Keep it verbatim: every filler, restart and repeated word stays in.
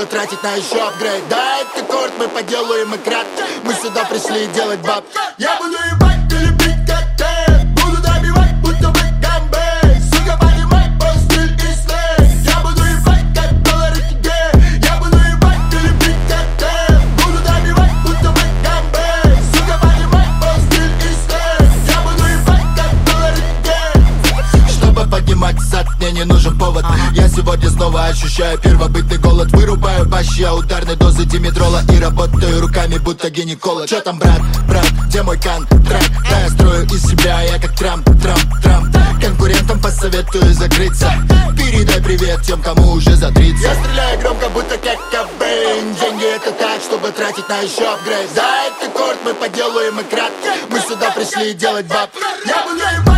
тратить на еще апгрейд. Да, это корт, мы поделаем и крат. Мы сюда пришли делать баб. Я буду ебать, ты любить как ты. Буду добивать, будто бы гамбей. Сука, понимай, мой стиль и слей. Я буду ебать, как доллары тебе. Я буду ебать, ты любить как ты. Буду добивать, будто бы гамбей. Сука, понимай, мой стиль и слей. Я буду ебать, как доллары тебе. Чтобы поднимать зад, мне не нужен повод. Я сегодня снова ощущаю первобытный голод. Вырубаю бащи, а ударной дозы димедрола. И работаю руками, будто гинеколог. Чё там, брат, брат, где мой контракт? Да, я строю из себя, я как Трамп, Трамп, Трамп. Конкурентам посоветую закрыться. Передай привет тем, кому уже за тридцать. Я стреляю громко, будто как Кобейн. Деньги это так, чтобы тратить на еще апгрейд. За этот корт мы поделаем и крат. Мы сюда пришли делать баб. Я буду